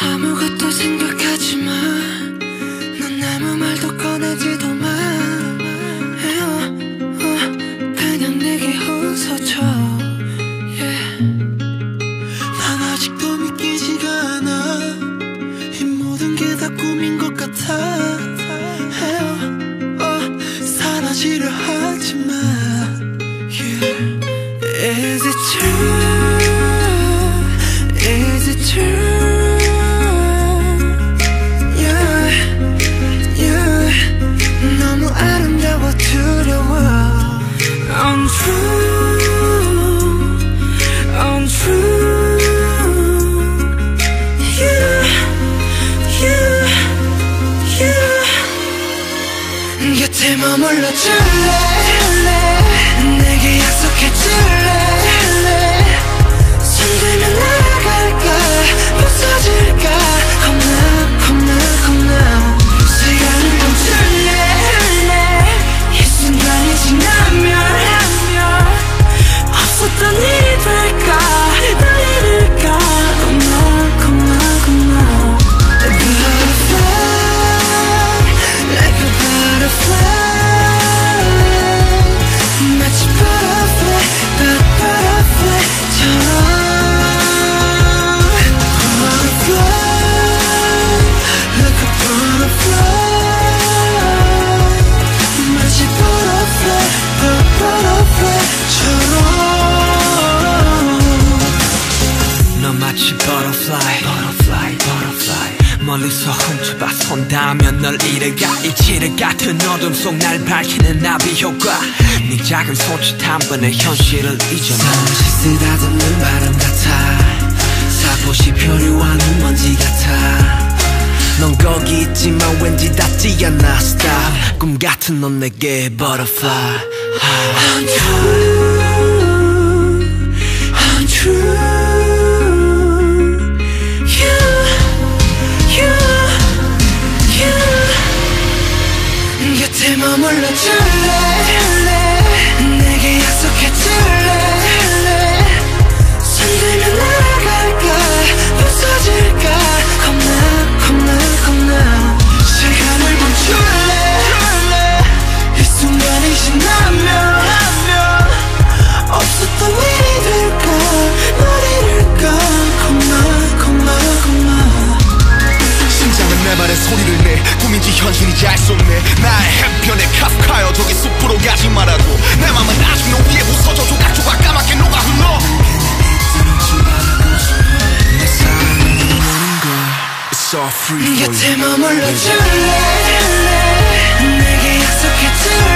아무것도 생각하지 마. 넌 아무 말도 꺼내지도 마. 그냥 내게 웃어줘. 난 아직도 믿기지가 않아. 이 모든 게 다 꿈인 것 같아. 사라지려 하지 마. Is it true? Is it true? Yeah. 너무 아름다워 두려워. Untrue, untrue. 곁에 머물러 줄래? 내게 약속해 줄래? 손 들면 날아갈까? 부서질까? 겁나 시간을 멈출래? 이 순간이 지나면 없었던 일이 될까? 날 잃을까? 겁나 Butterfly, like a butterfly. 마치 butterfly, butterfly처럼. 너 마치 butterfly, 멀리서 훔쳐봐 손 닿으면 널 잃어가. 이 지뢰 같은 어둠 속 날 밝히는 나비 효과. 네 작은 손짓 한 번에 현실을 잊어놔. 쓰다듬는 바람 같아. 살포시 표류한 먼지 같아. 넌 거기 있지만 왠지 닿지 않아. Stop. 꿈 같은 넌 내게 butterfly. Untrue. 곁에 머물러 줄래? 내게 약속해 줄래? 손 들면 날아갈까? 부서질까? 겁나 시간을 멈출래? 이 순간이 지나면 없었던 일이 될까? 널 잃을까? 겁나 심장은 내 말에 소리를 내. 꿈인지 현실인지 알 수 없네. 나의 해변에 카프카여 저기 숲으로 가지 말라고. 내 맘은 아직 너 위에 부서져 조각조각 까맣게 녹아 흘러. 내 사랑은 너는 걸 It's all free for you. 곁에 머물러 줄래? 내게 약속해 줄래?